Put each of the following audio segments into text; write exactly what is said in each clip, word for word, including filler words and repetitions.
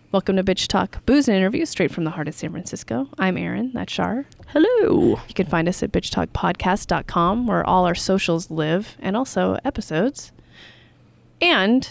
Welcome to Bitch Talk, booze and interviews straight from the heart of San Francisco. I'm Erin, that's Shar. Hello. You can find us at bitch talk podcast dot com, where all our socials live, and also episodes, and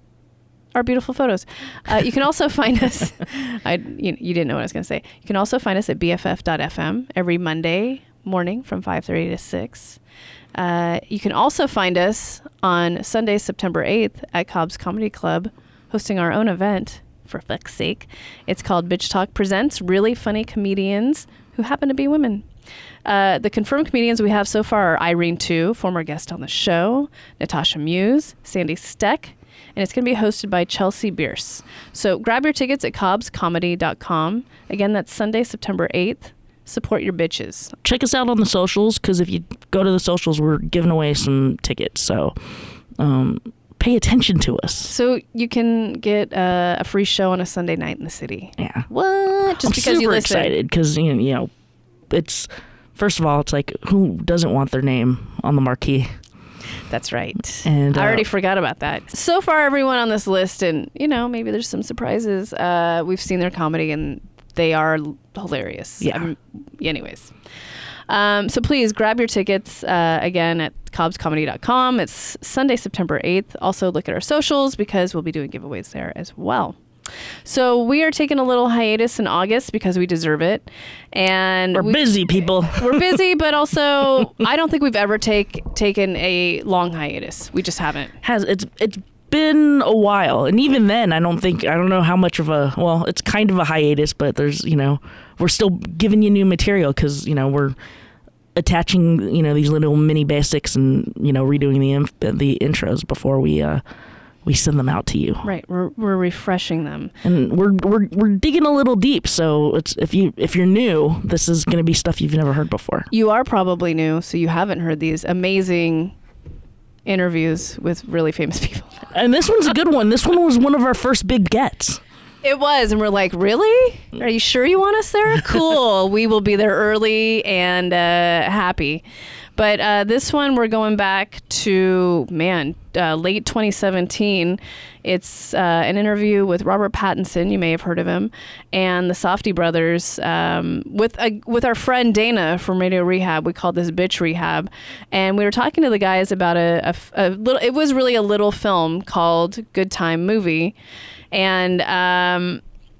our beautiful photos. Uh, you can also find us, I, you, you didn't know what I was going to say. You can also find us at B F F dot F M every Monday morning from five thirty to six. Uh, you can also find us on Sunday, September eighth at Cobb's Comedy Club, hosting our own event, for fuck's sake. It's called Bitch Talk Presents Really Funny Comedians Who Happen to Be Women. Uh, the confirmed comedians we have so far are Irene Tu, former guest on the show, Natasha Muse, Sandy Steck, and it's going to be hosted by Chelsea Bierce. So grab your tickets at cobbs comedy dot com. Again, that's Sunday, September eighth. Support your bitches. Check us out on the socials, because if you go to the socials, we're giving away some tickets. So um, pay attention to us. So you can get uh, a free show on a Sunday night in the city. Yeah. What? Just I'm because super you listen. excited because, you know, you know, it's, first of all, it's like, who doesn't want their name on the marquee? That's right. And uh, I already forgot about that. So far, everyone on this list, and, you know, maybe there's some surprises. Uh, we've seen their comedy, and they are hilarious. Yeah. I'm, anyways. Um, so please grab your tickets, uh, again, at cobbs comedy dot com. It's Sunday, September eighth. Also look at our socials, because we'll be doing giveaways there as well. So we are taking a little hiatus in August because we deserve it. And we're we, busy, people. We're busy, but also I don't think we've ever take taken a long hiatus. We just haven't. Has it's it's been a while, and even then I don't think I don't know how much of a well it's kind of a hiatus, but there's you know we're still giving you new material because you know we're attaching you know these little mini basics and you know redoing the inf- the intros before we uh we send them out to you. Right, we're we're refreshing them, and we're we're we're digging a little deep. So it's if you if you're new, this is going to be stuff you've never heard before. You are probably new, so you haven't heard these amazing interviews with really famous people. And this one's a good one. This one was one of our first big gets. It was, and we're like, really? Are you sure you want us there? Cool. We will be there early and uh, happy. But uh, this one, we're going back to, man, uh, late twenty seventeen. It's uh, an interview with Robert Pattinson. You may have heard of him. And the Safdie brothers um, with a, with our friend Dana from Radio Rehab. We called this Bitch Rehab. And we were talking to the guys about a, a, a little, it was really a little film called Good Time Movie. And um,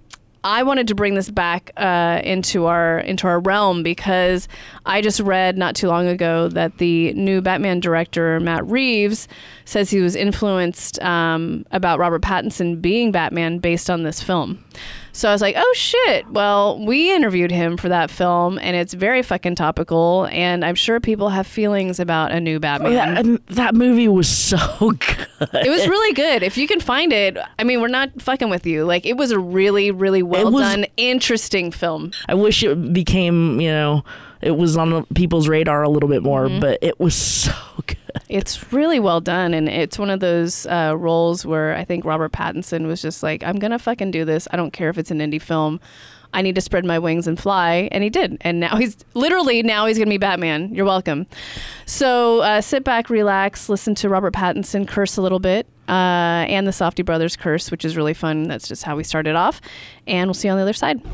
I wanted to bring this back uh, into our into our realm because I just read not too long ago that the new Batman director, Matt Reeves, says he was influenced um, about Robert Pattinson being Batman based on this film. So I was like, oh shit. Well, we interviewed him for that film, and it's very fucking topical, and I'm sure people have feelings about a new Batman. Oh, yeah, and that movie was so good. It was really good. If you can find it, I mean, we're not fucking with you. Like, it was a really, really well was, done, interesting film. I wish it became, you know, it was on people's radar a little bit more, mm-hmm. but it was so good. It's really well done, and it's one of those uh, roles where I think Robert Pattinson was just like, I'm gonna fucking do this. I don't care if it's an indie film. I need to spread my wings and fly, and he did. And now he's literally now he's gonna be Batman. You're welcome. So uh, sit back, relax, listen to Robert Pattinson curse a little bit, uh, and the Safdie brothers curse, which is really fun. That's just how we started off, and we'll see you on the other side.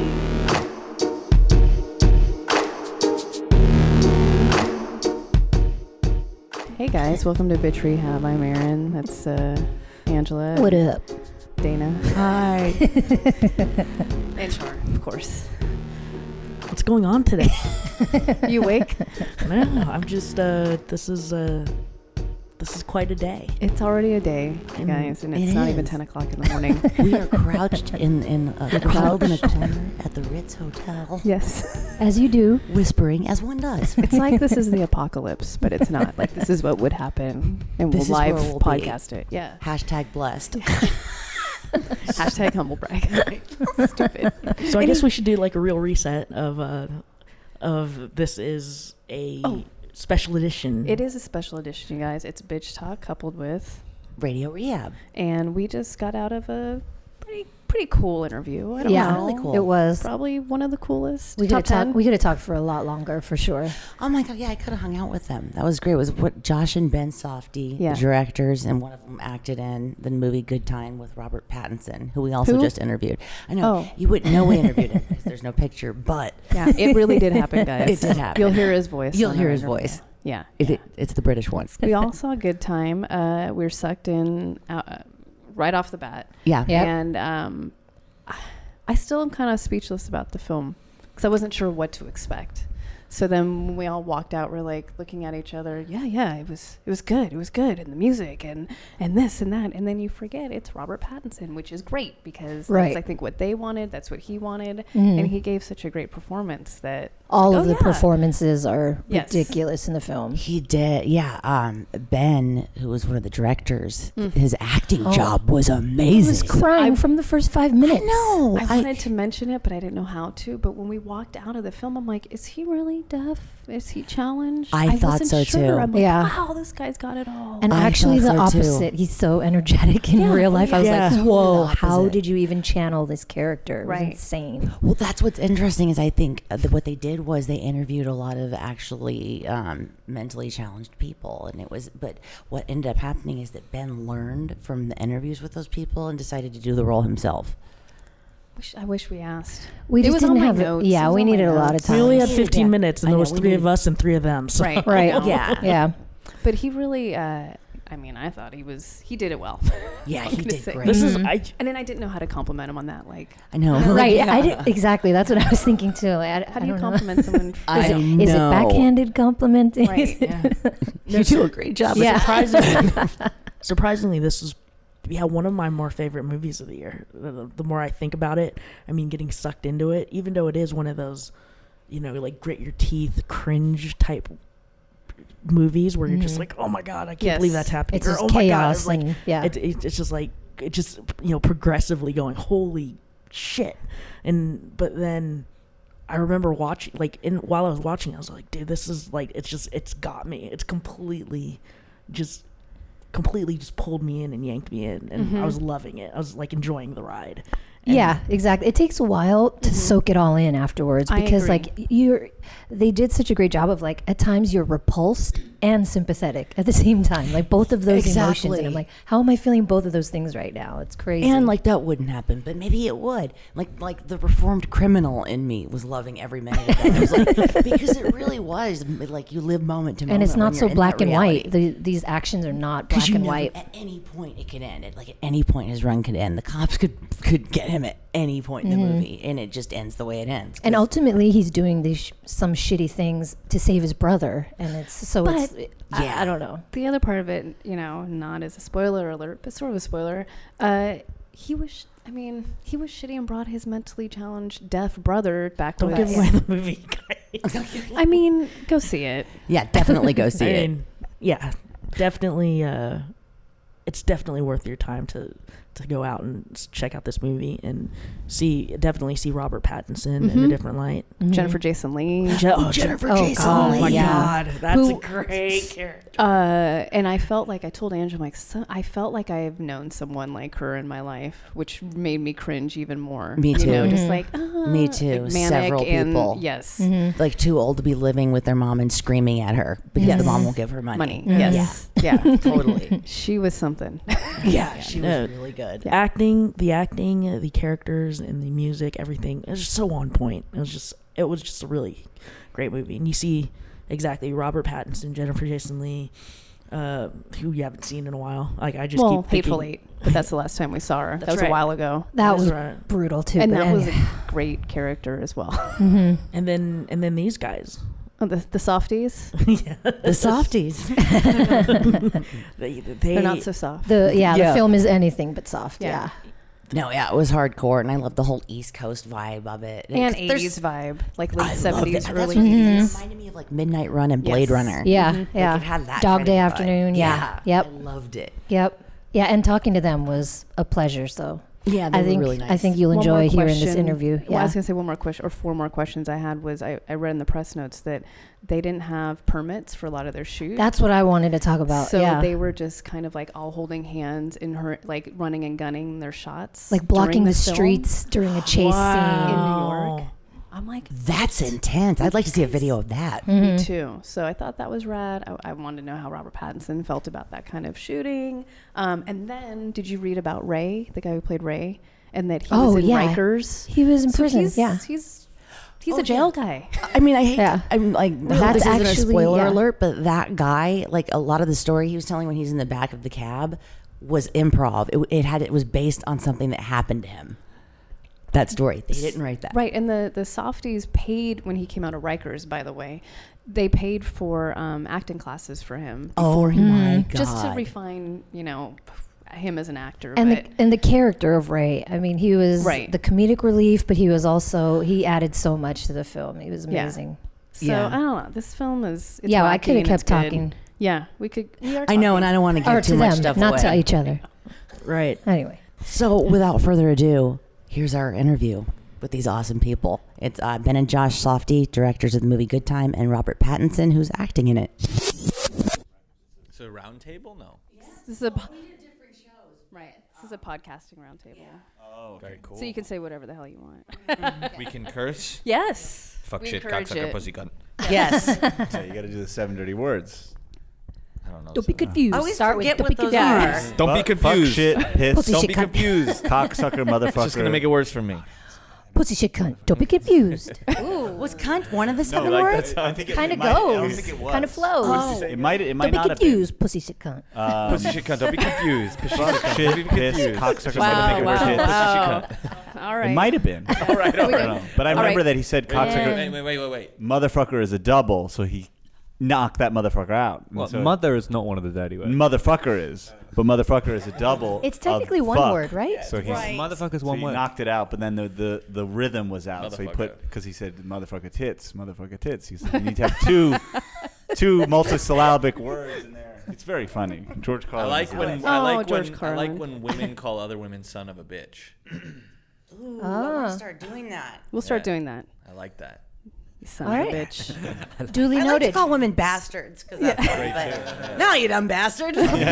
Hey guys, welcome to Bitch Rehab. I'm Erin. That's uh, Angela. What up? Dana. Hi. And Char, of course. What's going on today? You awake? No, I'm just, uh, this is, uh, this is quite a day. It's already a day, you guys, and it's it not is. even ten o'clock in the morning. We are crouched in, in a cloud in a corner at the Ritz Hotel. Yes. As you do. Whispering, as one does. It's like this is the apocalypse, but it's not. Like, this is what would happen, and This we'll is live where we'll podcast be. it. Yeah. Hashtag blessed. Hashtag humble brag. Stupid. So I guess we should do like a real reset of, uh, of this is a Oh. special edition. It is a special edition, you guys. It's Bitch Talk coupled with Radio Rehab. And we just got out of a pretty pretty cool interview. I don't Yeah, know. really cool. It was. Probably one of the coolest. We could have Top ten. talked. We could have talked for a lot longer, for sure. Oh my god, yeah, I could have hung out with them. That was great. It was what Josh and Ben Softy, Yeah. the directors, and one of them acted in the movie Good Time with Robert Pattinson, who we also Who? just interviewed. I know Oh. you wouldn't know we interviewed him because there's no picture, but Yeah, it really did happen, guys. It did happen. You'll hear his voice. You'll on hear our his interview. voice. Yeah. it, it, it's the British one. We all saw a good time. Uh, we were sucked in uh, right off the bat. Yeah. Yep. And um, I still am kind of speechless about the film because I wasn't sure what to expect. So then when we all walked out, we're like looking at each other. Yeah, yeah, it was it was good. It was good. And the music and, and this and that. And then you forget it's Robert Pattinson, which is great because Right. that's, I think, what they wanted. That's what he wanted. Mhm. And he gave such a great performance that All like, of oh, the yeah. performances are Yes. ridiculous in the film. He did, yeah. Um, Ben, who was one of the directors, Mm. his acting Oh. job was He amazing. was crying I- from the first five minutes. No, I wanted to mention it, but I didn't know how to. But when we walked out of the film, I'm like, is he really deaf? Is he challenged? I thought wasn't so, sure. too. I'm like, Yeah. wow, this guy's got it all. And I actually, the thought so, too. opposite. He's so energetic in Yeah, real life. I was yeah. like, Totally whoa, the how opposite. did you even channel this character? It was Right. insane. Well, that's what's interesting is I think uh, that what they did was they interviewed a lot of actually um, mentally challenged people, and it was. But what ended up happening is that Ben learned from the interviews with those people and decided to do the role himself. Wish, I wish we asked. We It just was on didn't my have. notes. It. It Yeah, was we on my needed a lot of notes. time. We only had Yeah. fifteen minutes, and I there know, was we three of needed- us and three of them. So. Right. Right. I know. Yeah. Yeah. But he really, uh, I mean, I thought he was, he did it well. Yeah, I'm he gonna did say. great. This is Mhm. I. And then I didn't know how to compliment him on that. Like, I know. Right. Yeah. I did exactly. That's what I was thinking too. Like, I, how I do you don't know. compliment someone? I Is, it, is it know. backhanded complimenting? Right. Yeah. You do a great job. But Yeah. surprisingly, surprisingly, this is yeah one of my more favorite movies of the year. The, the more I think about it, I mean, getting sucked into it, even though it is one of those, you know, like grit your teeth, cringe type movies where you're just Mhm. like, oh my god, I can't Yes. believe that's happening. It's Or, just oh my god, chaos. it's like and, yeah. it, it, it's just like it just you know progressively going, holy shit. And but then I remember watching, like, in while I was watching, I was like, dude, this is like, it's just, it's got me. It's completely, just, completely just pulled me in and yanked me in, and Mhm. I was loving it. I was like enjoying the ride. And Yeah, exactly. It takes a while to Mhm. soak it all in afterwards I because, agree. like, you're. They did such a great job of, like, at times you're repulsed and sympathetic at the same time, like both of those emotions. And I'm Exactly. like, how am I feeling both of those things right now? It's crazy. And like that wouldn't happen, but maybe it would. Like like the reformed criminal in me was loving every minute of that. It was like, because it really was like you live moment to moment. and it's not when so you're in black that and reality. white. The, these actions are not 'Cause black you and never- white. At any point, it could end. At, like at any point, his run could end. The cops could could get him at any point in the Mhm. movie, and it just ends the way it ends. And 'Cause- ultimately, he's doing these sh- some shitty things to save his brother, and it's so it's. But- I, Yeah. I don't know. The other part of it, you know, not as a spoiler alert, but sort of a spoiler. Uh, he was, I mean, he was shitty and brought his mentally challenged deaf brother back Don't with give us. away the movie, guys. I mean, go see it. yeah, definitely go see I it. mean, yeah, definitely. Uh, it's definitely worth your time to to go out and s- check out this movie and see. Definitely see Robert Pattinson in a Mhm. different light. Mhm. Jennifer Jason Lee. Je- Oh, oh, Jennifer oh, Jason God, Oh my Leigh. yeah. god, that's Who- a great character. Uh, and I felt like I told Angela, I'm like, so, I felt like I've known someone like her in my life, which made me cringe even more. Me You know, too. just Mhm. like uh, Me too. like manic Several and, people. Yes, Mhm. Like too old to be living with their mom and screaming at her because Yes. the mom won't give her money. money. Mhm. Yes, yeah, Totally. she was something. Yeah, she No. was really good. Yeah. Acting, the acting, uh, the characters, and the music, everything it was just so on point. It was just, it was just a really great movie. And you see exactly Robert Pattinson, Jennifer Jason Leigh, uh, who you haven't seen in a while. Like I just well, keep thinking, Hateful Eight, but that's the last time we saw her. That That's was right. a while ago, That That's was right. brutal too. and but that was anyway. a great character as well. Mhm. And then and then these guys, Oh, the the softies, yeah, The softies. they, they they're not so soft. The yeah, Yeah. the film is anything but soft. Yeah. Yeah. No, yeah, it was hardcore, and I love the whole East Coast vibe of it. and There's- eighties vibe, like I late love seventies, it. That's early what it eighties. is. It reminded me of like Midnight Run and Blade Yes. Runner. Yeah, Mhm. Like, yeah. it had that Dog kind Day of vibe. Afternoon. Yeah. Yep. I loved it. Yep. Yeah, and talking to them was a pleasure. So Yeah, they I were think really nice. I think you'll One more enjoy hearing this question. interview. Well, I Yeah. was going to say one more question, or four more questions I had was I, I read in the press notes that they didn't have permits for a lot of their shoots. That's what I wanted to talk about. So yeah. they were just kind of like all holding hands in her, like running and gunning their shots. like blocking during the, film streets during a chase in New Wow. York. I'm like, That's intense. I'd like to see a video of that. scene. me Mhm. too. So I thought that was rad. I, I wanted to know how Robert Pattinson felt about that kind of shooting. Um, and then, did you read about Ray, the guy who played Ray, and that he Oh, was in yeah. Rikers? He was in So prison. He's, Yeah. he's he's Oh, a jail yeah. guy. I mean, I hate. Yeah. I'm like, That's this isn't a actually- spoiler yeah. alert, but that guy, like a lot of the story he was telling when he's in the back of the cab, was improv. It, it had it was based on something that happened to him. That story, they didn't write that. Right, and the the softies paid when he came out of Rikers. By the way, they paid for um, acting classes for him Oh before he my god! just to refine, you know, him as an actor. And but the and the character of Ray. I mean, he was Right. the comedic relief, but he was also he added so much to the film. He was Yeah. amazing. so Yeah. I don't know. This film is it's Yeah, I wacky could have and it's kept good. talking. Yeah, we could. We are I know, talking. and I don't want to give Or too to much them, stuff not away. to each other. Right. Anyway. So, without further ado, here's our interview with these awesome people. It's uh, Ben and Josh Softy, directors of the movie Good Time, and Robert Pattinson, who's acting in it. So round table? No. This is a po- right. This is a podcasting roundtable. Oh, very cool. So you can say whatever the hell you want. we can curse. Yes. Fuck We shit, encourage cocksucker, it. pussy cunt. Yes. So you got to do the seven dirty words. I don't know. Don't be so- confused. I always Start with forget don't what be those confused. are. Don't be Fuck- fuck confused. shit, piss. Pussy Don't shit be cunt. confused. Cocksucker, motherfucker. It's just gonna make it worse for me. Pussy shit cunt. Don't be confused. Ooh, was cunt one of the No, seven like words? that's, I think it, Kind it of might- I don't goes. think it was. Kind of flows. Oh. It might. It might Don't be not have been. confused. Pussy shit cunt. Um, Pussy shit cunt. Don't be confused. Pussy shit fuck, cunt. shit, Don't be piss, confused. cocksucker, Wow, motherfucker, wow, shit. wow. Pussy shit cunt. All right. It might have been. All right. All I right. don't know. But I All remember right. that he said Wait, cocksucker. wait, wait, wait, wait, wait. Motherfucker is a double, so he knocked that motherfucker out. And Well, so mother is not one of the dirty words. motherfucker is, but motherfucker is a double. It's of technically one fuck. word, right? So he's Right. Motherfucker's so one he word. knocked it out, but then the the, the rhythm was out. So he Motherfucker. put because he said motherfucker tits, motherfucker tits. He said you need to have two two multisyllabic words in there. It's very funny. George I Carlin. like is the when best. I Oh, like George when I like Carlin. when women call other women son of a bitch. Ooh, I Ah. want to start doing that. We'll start Yeah. doing that. I like that. You son All of right. a bitch. Duly I like to noted. call women bastards because that's funny, but no, you dumb bastard.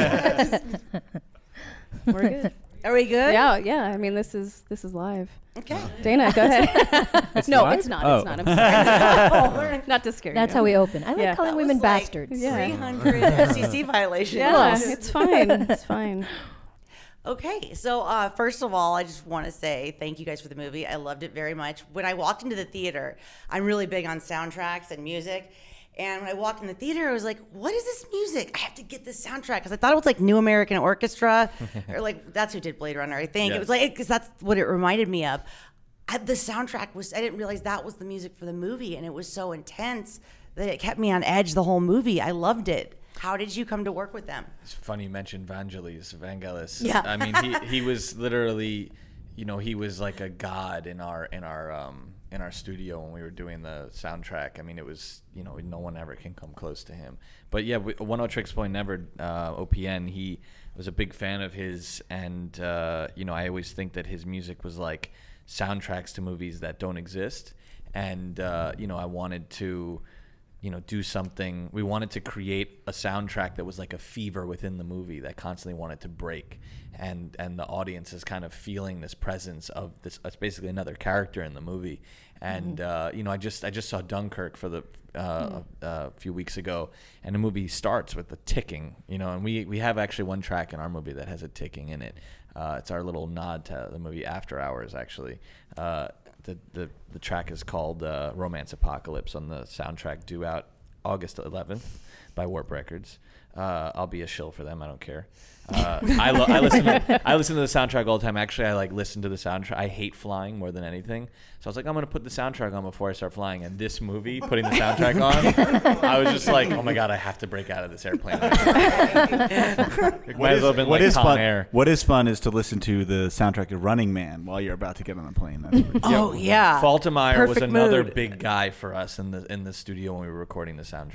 We're good. Are we good? Yeah, yeah. I mean, this is this is live. Okay. Dana, go ahead. no, live? it's not. Oh. It's not. I'm sorry. Not to scare you. That's how we open. I like Yeah. calling That women was like bastards. Yeah. three hundred F C C violations. Yeah, Close. it's fine. It's fine. Okay, so uh, first of all, I just want to say thank you guys for the movie. I loved it very much. When I walked into the theater, I'm really big on soundtracks and music. And when I walked in the theater, I was like, what is this music? I have to get this soundtrack. Because I thought it was like New American Orchestra. or like, that's who did Blade Runner, I think. It Yes. was like, because that's what it reminded me of. I, the soundtrack was, I didn't realize that was the music for the movie. And it was so intense that it kept me on edge the whole movie. I loved it. How did you come to work with them? It's funny you mentioned Vangelis, Vangelis. Yeah. I mean, he, he was literally, you know, he was like a god in our in our um in our studio when we were doing the soundtrack. I mean, it was, you know, no one ever can come close to him. But yeah, we, One O Tricks Point Never, uh, O P N. He was a big fan of his, and uh, you know, I always think that his music was like soundtracks to movies that don't exist, and uh, you know, I wanted to. you know, do something. We wanted to create a soundtrack that was like a fever within the movie that constantly wanted to break, and and the audience is kind of feeling this presence of this. It's basically another character in the movie, and uh, you know, I just I just saw Dunkirk for the uh, a few weeks ago, and the movie starts with the ticking. You know, and we we have actually one track in our movie that has a ticking in it. Uh, it's our little nod to the movie After Hours, actually. Uh, The, the the track is called uh, Romance Apocalypse on the soundtrack due out August eleventh by Warp Records. Uh, I'll be a shill for them. I don't care. Uh, I, lo- I listen to I listen to the soundtrack all the time. Actually, I like listen to the soundtrack. I hate flying more than anything. So I was like, I'm gonna put the soundtrack on before I start flying. And this movie, putting the soundtrack on, I was just like, oh my god, I have to break out of this airplane. It might as well have been what like is Con fun? Air. What is fun is to listen to the soundtrack of Running Man while you're about to get on the plane. That's pretty cool. Oh, yeah. Faltermeyer was Perfect another mood. big guy for us in the in the studio when we were recording the soundtrack.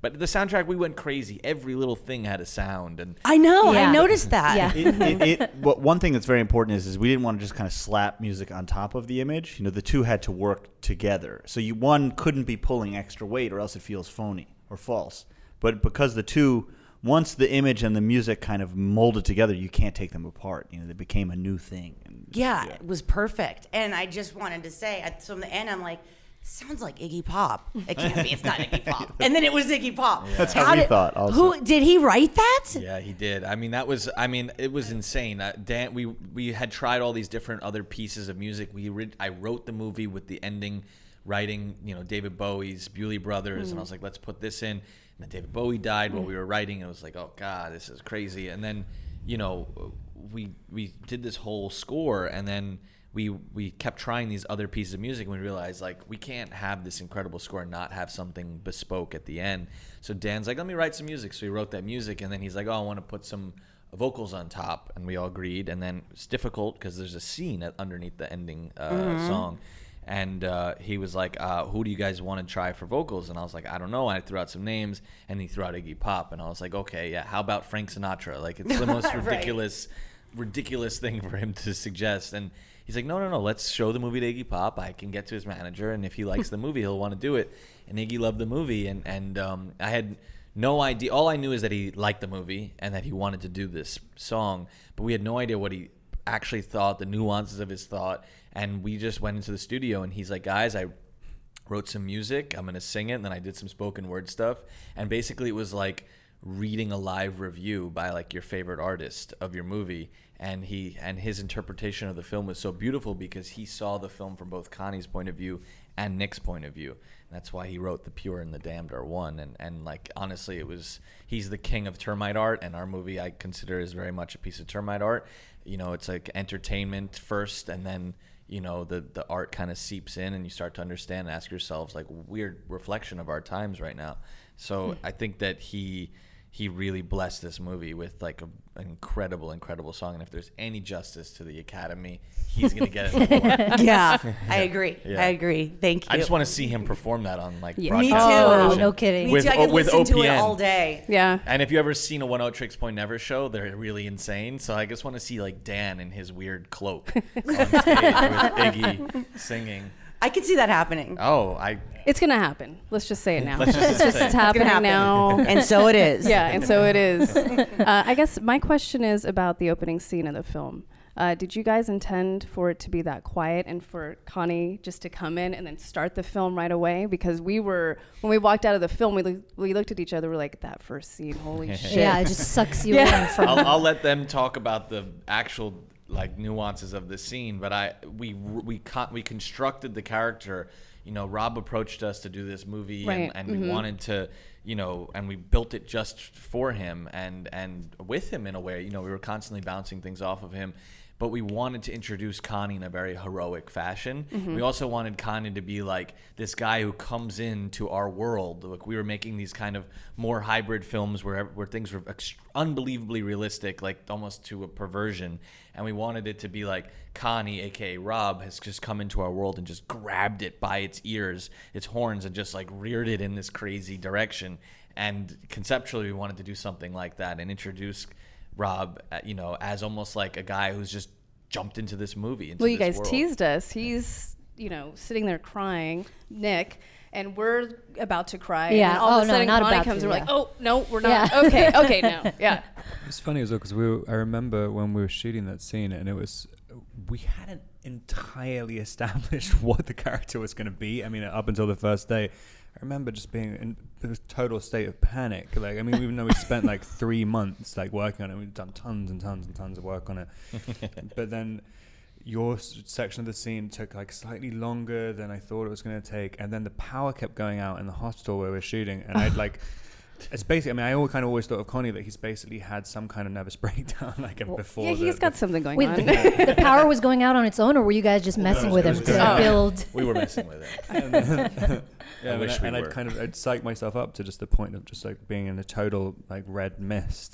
But the soundtrack, we went crazy. Every little thing had a sound, and I know. Yeah. I noticed that. Yeah. it, it, it, well, one thing that's very important is, is we didn't want to just kind of slap music on top of the image. You know, the two had to work together. So you one couldn't be pulling extra weight, or else it feels phony or false. But because the two, once the image and the music kind of molded together, you can't take them apart. You know, they became a new thing. And, Yeah, it was perfect. And I just wanted to say, at from the end, I'm like, sounds like Iggy Pop. It can't be. It's not Iggy Pop. And then it was Iggy Pop. That's how we did, thought also. Who did he write that? yeah, he did. I mean, that was. I mean, it was insane. Uh, Dan, we we had tried all these different other pieces of music. We re- I wrote the movie with the ending, writing. You know, David Bowie's Bewley Brothers, mm. and I was like, let's put this in. And then David Bowie died mm. while we were writing, and it was like, oh God, this is crazy. And then, you know, we we did this whole score, and then. We we kept trying these other pieces of music, and we realized, like, we can't have this incredible score and not have something bespoke at the end. So Dan's like, let me write some music. So he wrote that music, and then he's like, oh, I want to put some vocals on top. And we all agreed. And then it's difficult because there's a scene at, underneath the ending uh, mm-hmm. song. And uh, he was like, uh, who do you guys want to try for vocals? And I was like, I don't know. I threw out some names, and he threw out Iggy Pop. And I was like, okay, yeah, how about Frank Sinatra? Like, it's the most ridiculous, right. ridiculous thing for him to suggest. And he's like, no, no, no, let's show the movie to Iggy Pop. I can get to his manager, and if he likes the movie, he'll want to do it. And Iggy loved the movie, and, and um, I had no idea. All I knew is that he liked the movie and that he wanted to do this song, but we had no idea what he actually thought, the nuances of his thought. And we just went into the studio, and he's like, guys, I wrote some music. I'm going to sing it, and then I did some spoken word stuff. And basically it was like reading a live review by like your favorite artist of your movie. And he and his interpretation of the film was so beautiful because he saw the film from both Connie's point of view and Nick's point of view. And that's why he wrote The Pure and the Damned Are One. And and like honestly, it was he's the king of termite art, and our movie I consider is very much a piece of termite art. You know, it's like entertainment first, and then you know the the art kind of seeps in, and you start to understand and ask yourselves like weird reflection of our times right now. So mm. I think that he. He really blessed this movie with like a, an incredible, incredible song. And if there's any justice to the Academy, he's going to get it. Yeah, I agree. Yeah. I agree. Thank you. I just want to see him perform that on like yeah. broadcast Me too. television. Oh, no kidding. Me With, too. I could with listen O P N. to it all day. Yeah. And if you ever seen a One Oh Tricks Point Never show, they're really insane. So I just want to see like Dan in his weird cloak on stage with Iggy singing. I could see that happening. Oh, I. It's gonna happen. Let's just say it now. Let's just it's just say it. it's happening happen. now. And so it is. Yeah, and so it is. Uh, I guess my question is about the opening scene of the film. Uh, did you guys intend for it to be that quiet and for Connie just to come in and then start the film right away? Because we were, when we walked out of the film, we, lo- we looked at each other, we're like, that first scene, holy shit. Yeah, it just sucks you Yeah. in from I'll, I'll let them talk about the actual like nuances of the scene, but I we we con- we constructed the character. You know, Rob approached us to do this movie, Right. and, and mm-hmm. we wanted to, you know, and we built it just for him and and with him in a way. You know, we were constantly bouncing things off of him. But we wanted to introduce Connie in a very heroic fashion. Mm-hmm. We also wanted Connie to be like this guy who comes into our world. Like we were making these kind of more hybrid films where where things were ex- unbelievably realistic, like almost to a perversion. And we wanted it to be like Connie, aka Rob, has just come into our world and just grabbed it by its ears, its horns, and just like reared it in this crazy direction. And conceptually, we wanted to do something like that and introduce Rob, uh, you know, as almost like a guy who's just jumped into this movie. Into well, you this guys world. teased us. He's, you know, sitting there crying, Nick, and we're about to cry. Yeah. And then all Oh, of a no, sudden, not Connie about comes. to, And we're yeah. like, oh no, we're not. Yeah. Okay, okay, no, yeah. It's funny as well because we were, I remember when we were shooting that scene, and it was we hadn't entirely established what the character was going to be. I mean, up until the first day. I remember just being in a total state of panic. Like, I mean, even though we spent like three months like working on it, we've done tons and tons and tons of work on it. But then your s- section of the scene took like slightly longer than I thought it was going to take. And then the power kept going out in the hospital where we were shooting. And I'd like, it's basically, I mean, I always kind of always thought of Connie that he's basically had some kind of nervous breakdown like well, before. Yeah, the, he's got the, something going Wait, on. the, the power was going out on its own, or were you guys just messing with him to Oh. build? We were messing with it. and then, yeah, I and, wish I, we and were. I'd kind of I'd psych myself up to just the point of just like being in a total like red mist,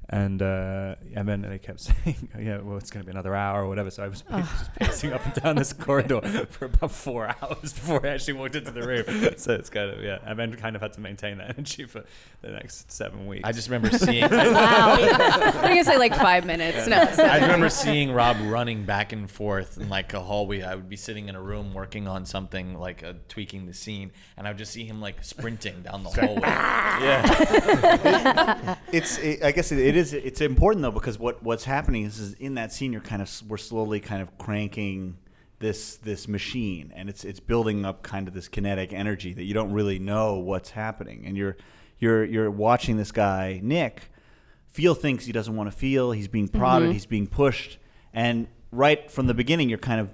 And uh, and then they kept saying, oh, yeah, well, it's going to be another hour or whatever. So I was just pacing up and down this corridor for about four hours before I actually walked into the room. So it's kind of, yeah. And then kind of had to maintain that energy for the next seven weeks. I just remember seeing. Wow. I'm going to say like five minutes. No. I remember seeing Rob running back and forth in like a hallway. I would be sitting in a room working on something, like uh, tweaking the scene, and I would just see him like sprinting down the hallway. Yeah. It's. It, I guess it, it is. It's important though, because what what's happening is, is in that scene you're kind of we're slowly kind of cranking this this machine, and it's it's building up kind of this kinetic energy that you don't really know what's happening, and you're you're you're watching this guy Nick feel things he doesn't want to feel. He's being prodded. Mm-hmm. He's being pushed, and right from the beginning you're kind of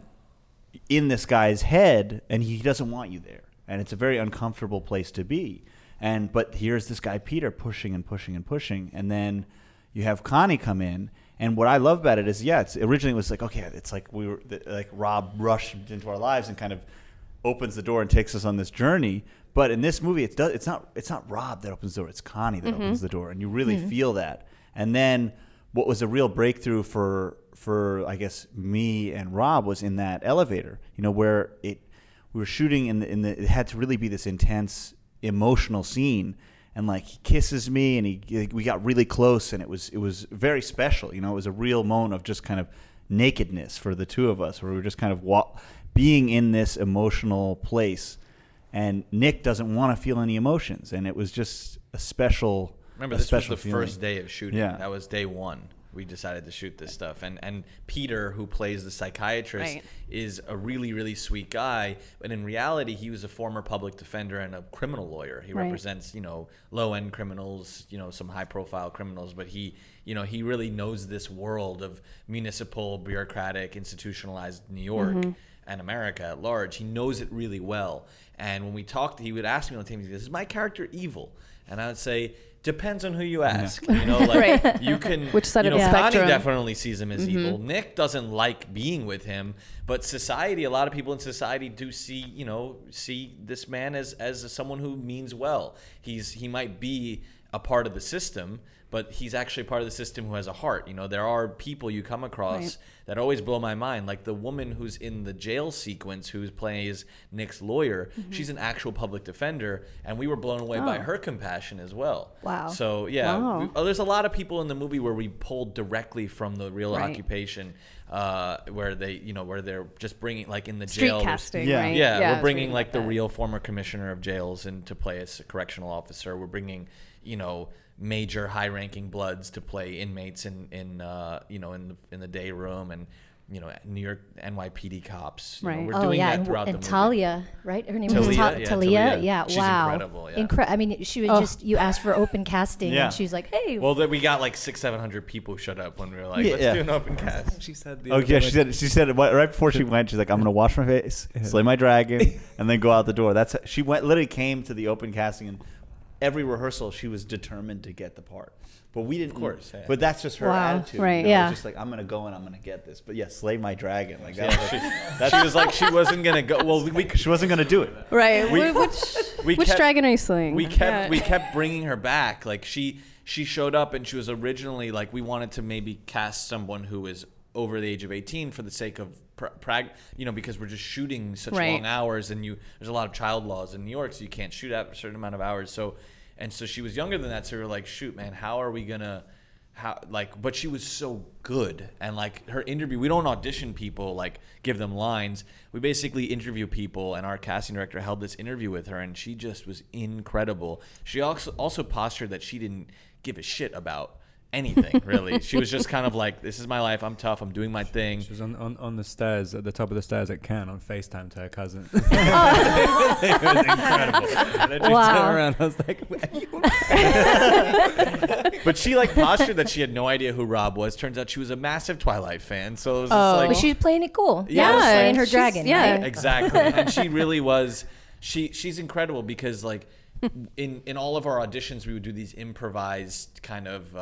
in this guy's head, and he doesn't want you there, and it's a very uncomfortable place to be. And but here's this guy Peter pushing and pushing and pushing, and then you have Connie come in, and what I love about it is, yeah, it's originally it was like, okay, it's like we were like Rob rushed into our lives and kind of opens the door and takes us on this journey. But in this movie, it's it's not it's not Rob that opens the door, it's Connie that mm-hmm. opens the door, and you really mm-hmm. feel that. And then what was a real breakthrough for for I guess me and Rob was in that elevator, you know, where it we were shooting in the in the it had to really be this intense emotional scene. And like he kisses me, and he we got really close, and it was it was very special. You know, it was a real moment of just kind of nakedness for the two of us, where we were just kind of wa- being in this emotional place. And Nick doesn't want to feel any emotions, and it was just a special. Remember, a this special was the feeling. first day of shooting. Yeah. That was day one. We decided to shoot this stuff, and and Peter, who plays the psychiatrist, right. is a really really sweet guy, but in reality he was a former public defender and a criminal lawyer. He right. represents, you know, low end criminals, you know, some high profile criminals, but he you know he really knows this world of municipal, bureaucratic, institutionalized New York mm-hmm. and America at large. He knows it really well, and when we talked, he would ask me all the time, he goes, "Is my character evil?" And I would say, depends on who you ask. Yeah. You know, like right. you can. Which side you know, of the spectrum? Connie definitely sees him as mm-hmm. evil. Nick doesn't like being with him, but society, a lot of people in society do see, you know, see this man as as someone who means well. He's he might be a part of the system, but he's actually part of the system who has a heart. You know, there are people you come across right. that always blow my mind. Like the woman who's in the jail sequence, who plays Nick's lawyer, mm-hmm. she's an actual public defender, and we were blown away oh. by her compassion as well. Wow. So yeah, wow. we, oh, there's a lot of people in the movie where we pulled directly from the real right. occupation, uh, where they, you know, where they're just bringing, like in the Street jail. casting, yeah. right? Yeah, yeah we're bringing like the that. real former commissioner of jails in to play as a correctional officer. We're bringing, you know, major high-ranking bloods to play inmates in in uh, you know in the in the day room, and you know New York N Y P D cops. You right. know, we're oh doing yeah, that and, throughout and the movie. Talia, right? Her name Talia, was Ta- yeah, Talia. Talia. Yeah, She's wow, incredible, yeah. Incre- I mean, she was Oh. just you asked for open casting, Yeah. and she was like, "Hey." Well, then we got like six, seven hundred people showed up when we were like, Yeah, "Let's yeah. do an open cast." She said. The Oh other yeah, day, she said. She said it right before she went. She's like, "I'm gonna wash my face, slay my dragon, and then go out the door." That's she went. Literally came to the open casting, and every rehearsal she was determined to get the part. But we didn't. Of course, yeah. But that's just her Wow. attitude. Right. You know? Yeah. It's just like, I'm gonna go and I'm gonna get this. But yeah, slay my dragon. Like that. Yeah, was she, like, that she was like she wasn't gonna go. Well, we she wasn't gonna do it. Right. We- Wh- which we which kept- dragon are you slaying? we kept Yeah. we kept bringing her back. Like she she showed up, and she was originally like, we wanted to maybe cast someone who is over the age of eighteen for the sake of pra- prag you know, because we're just shooting such Right. long hours, and you there's a lot of child laws in New York, so you can't shoot after a certain amount of hours. So and so she was younger than that, so we were like, shoot, man, how are we gonna how like but she was so good, and like her interview, we don't audition people, like give them lines. We basically interview people, and our casting director held this interview with her, and she just was incredible. She also also postured that she didn't give a shit about anything, really. She was just kind of like, this is my life, I'm tough, I'm doing my thing. She was on, on, on the stairs, at the top of the stairs at Cannes on FaceTime to her cousin. Oh. It was incredible. And then she Wow. turned around, I was like, "Are you But she like postured that she had no idea who Rob was. Turns out she was a massive Twilight fan, so it was just Oh. like, But she was playing it cool. Yeah. Yeah, slaying her She's- dragon. yeah. right? exactly. And she really was. She she's incredible, because like in in all of our auditions, we would do these improvised kind of uh,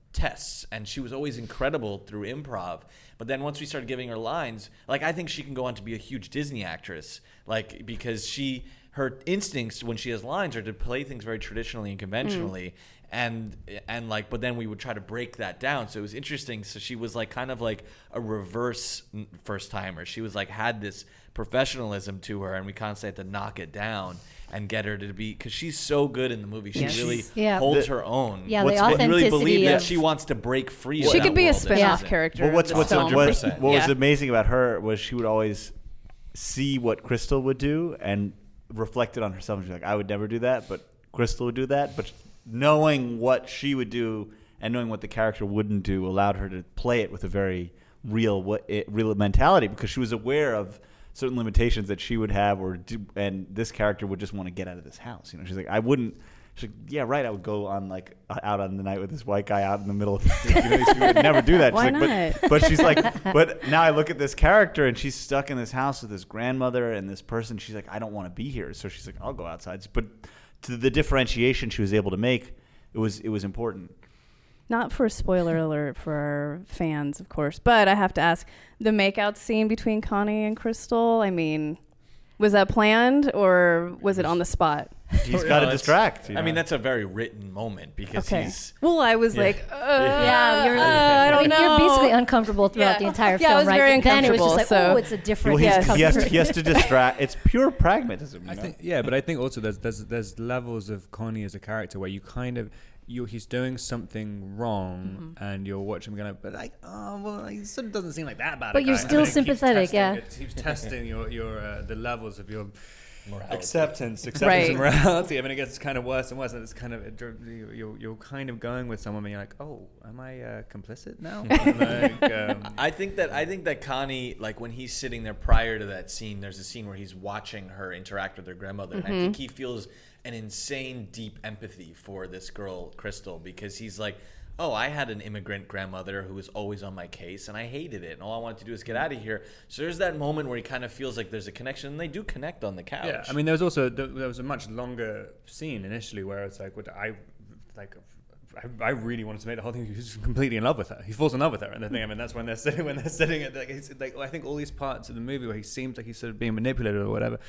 tests, and she was always incredible through improv. But then once we started giving her lines, like I think she can go on to be a huge Disney actress, like because she her instincts when she has lines are to play things very traditionally and conventionally. Mm. And and like, but then we would try to break that down. So it was interesting. So she was like kind of like a reverse first timer. She was like had this professionalism to her, and we constantly had to knock it down and get her to be, because she's so good in the movie. She Yes. really Yeah. holds The- her own. Yeah, What's- the what You really authenticity believe that of- she wants to break free. She of could that be a world that spin-off she's in. character. But what's of what's this what, film. what percent. was Yeah. amazing about her was she would always see what Crystal would do and reflect it on herself. And she's like, I would never do that, but Crystal would do that. But knowing what she would do and knowing what the character wouldn't do allowed her to play it with a very real what it, real mentality, because she was aware of certain limitations that she would have, or do, and this character would just want to get out of this house. You know, she's like, I wouldn't. She's like, yeah, right. I would go on like out on the night with this white guy out in the middle of the, you know, she would never do that. She's Why like, not? But, but she's like, but now I look at this character and she's stuck in this house with this grandmother and this person. She's like, I don't want to be here. So she's like, I'll go outside. But to the differentiation she was able to make, it was it was important. Not for a spoiler alert for our fans, of course, but I have to ask, the makeout scene between Connie and Crystal, I mean, was that planned or was it on the spot? He's No, got to it's- distract. You I know? mean, that's a very written moment because Okay. he's. Well, I was Yeah. like, uh, Yeah, you're, uh, I don't know. you're basically uncomfortable throughout Yeah. the entire Yeah, film, I was right? very But then it was just like, uncomfortable, oh, so- it's a well, different he's, Yes. he, has to, comfort. he has to distract. It's pure pragmatism. You I know? think, yeah, but I think also there's there's there's levels of Connie as a character where you kind of you he's doing something wrong Mm-hmm. and you're watching him going, but like, oh well, he sort of doesn't seem like that bad. But a you're guy. still And it keeps sympathetic, testing yeah. it, keeps testing your your uh, the levels of your Morality. acceptance, acceptance Right. and morality. I mean, it gets kind of worse and worse, and it's kind of it, dr- you- you're you're kind of going with someone, and you're like, oh, am I uh, complicit now? like, um, I think that I think that Connie, like when he's sitting there prior to that scene, there's a scene where he's watching her interact with her grandmother, and I think he feels an insane deep empathy for this girl Crystal, because he's like, oh, I had an immigrant grandmother who was always on my case, and I hated it, and all I wanted to do is get out of here. So there's that moment where he kind of feels like there's a connection, and they do connect on the couch. Yeah, I mean, there was also there there was a much longer scene initially where it's like, what I like. I, I really wanted to make the whole thing. He was completely in love with her. He falls in love with her, and the thing. I mean, that's when they're sitting when they're sitting at like, it's like I think all these parts of the movie where he seems like he's sort of being manipulated or whatever.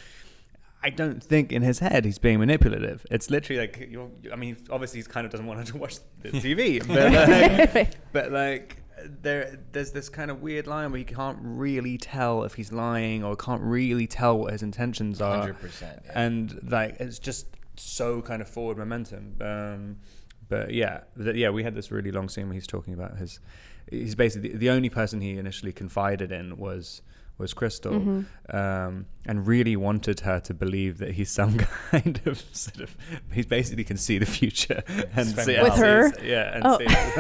I don't think in his head he's being manipulative. It's literally like you're. I mean, obviously he kind of doesn't want her to watch the T V, but like, but like there, there's this kind of weird line where you can't really tell if he's lying or can't really tell what his intentions are. one hundred percent. Yeah. And like it's just so kind of forward momentum. Um, but yeah, th- yeah, we had this really long scene where he's talking about his. He's basically the only person he initially confided in was. was Crystal, Mm-hmm. um, and really wanted her to believe that he's some kind of sort of he basically can see the future and Spend see, time. With and her? sees- yeah, and Oh.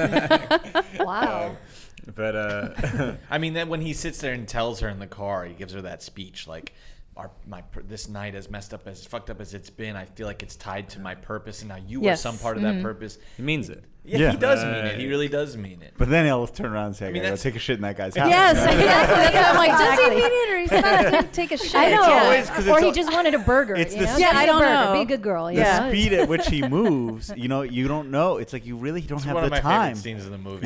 see. Wow. But uh, I mean, then when he sits there and tells her in the car, he gives her that speech like, "Our my pur- this night as messed up as fucked up as it's been, I feel like it's tied to my purpose, and now you Yes. are some part of that purpose." he means it. Yeah, Yeah. he does mean it. He really does mean it. But then he'll turn around and say, I, mean, gotta go that's- take a shit in that guy's house. Yes, exactly. That's what I'm like, does he Exactly. mean it or he's not going to take a shit? I know. Yeah. always- 'cause or it's he al- just wanted a burger. it's you the know? s- Yeah, Get I a don't burger. know. Be a good girl. The You know? speed at which he moves, you know, you don't know. It's like you really don't It's have one the of my time. favorite scenes in the movie.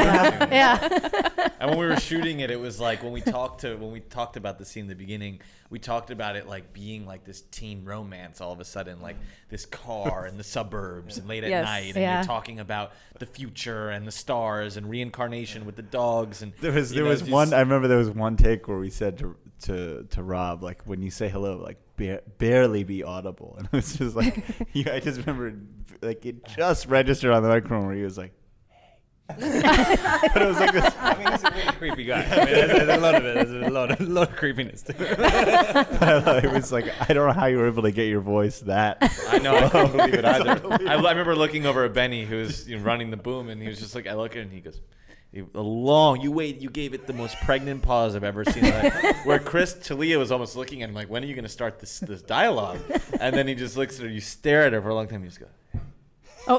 Yeah. And when we were shooting it, it was like when we talked to when we talked about the scene in the beginning, we talked about it like being like this teen romance all of a sudden, like this car in the suburbs and late at Yes. night, and Yeah. you're talking about the future and the stars and reincarnation with the dogs and There was you there know, was just- one. I remember there was one take where we said to to to Rob, like, when you say hello, like ba- barely be audible, and it was just like you, I just remember like it just registered on the microphone where he was like, hey. But it was like this. I mean, he's a really creepy guy. I mean, there's, there's a lot of it. There's a lot of a lot of creepiness to it. It was like, I don't know how you were able to get your voice that. I know, I can't believe it either. I, I remember looking over at Benny, who was you know, running the boom, and he was just like, I look at him, and he goes, a long, you wait, you gave it the most pregnant pause I've ever seen. Like, where Chris Talia was almost looking at him like, when are you going to start this this dialogue? And then he just looks at her, you stare at her for a long time, you just go, Oh,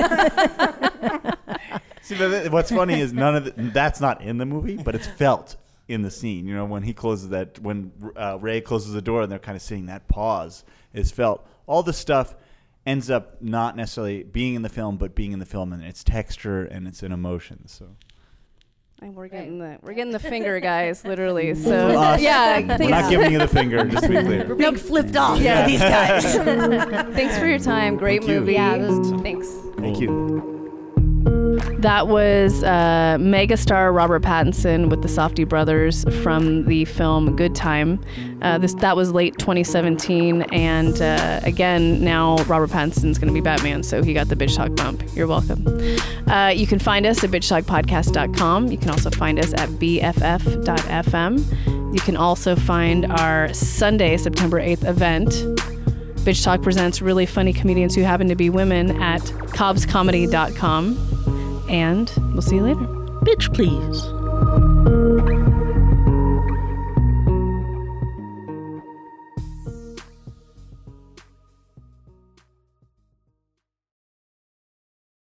See, but th- what's funny is none of the, that's not in the movie, but it's felt in the scene. You know, when he closes that, when uh, Ray closes the door and they're kind of sitting, that pause is felt. All the stuff, ends up not necessarily being in the film, but being in the film and its texture and its in emotions. So. And we're getting the we're getting the finger, guys, literally. So Us. yeah, We're thanks. not giving you the finger, just to be clear. We're being flipped off Yeah. by these guys. Thanks for your time. Great Thank you. movie. Yeah, it was- Thanks. Thank you. That was uh, megastar Robert Pattinson with the Safdie brothers from the film Good Time. Uh, this that was late twenty seventeen, and uh, again now Robert Pattinson's going to be Batman, so he got the Bitch Talk bump. You're welcome. Uh, you can find us at bitch talk podcast dot com. You can also find us at b f f dot f m. You can also find our Sunday, September eighth event. Bitch Talk presents really funny comedians who happen to be women at cobbs comedy dot com. And we'll see you later. Bitch, please.